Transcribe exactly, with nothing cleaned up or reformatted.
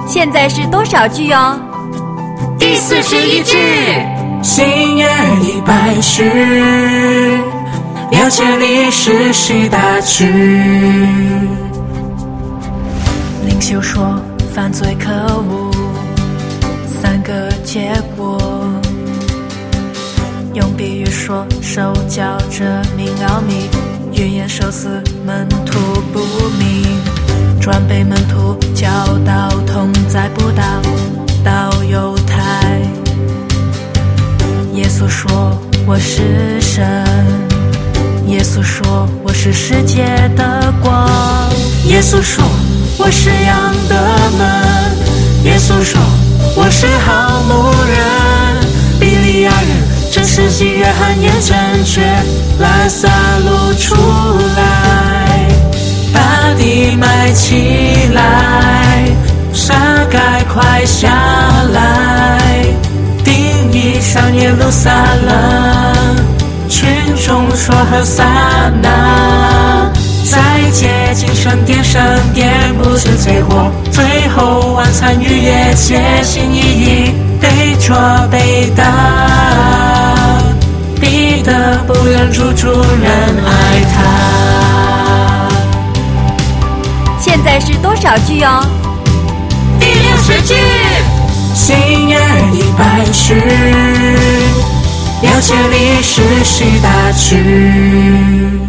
现在是多少句哦？ 第四十一句。 新约一百句，了解历史十大句。 领袖说犯罪可恶，三个结果。用比喻说手教这名奥秘，预言受死门徒不明，转被门徒教导同在布道到犹太。耶稣说我是神，耶稣说我是世界的光，耶稣说我是羊的门，耶稣说我是好牧人。比利亚人真实系约翰验证却拉撒路出来，把地埋起来，沙盖快下来，定义上耶路撒冷，群众说和撒那，在接近圣殿，圣殿不是贼火，最后晚餐逾越节心意义，被捉被打，彼得不忍住主人爱他。 现在是多少句哦？ 第六十句。 新约一百句，了解历史十大句。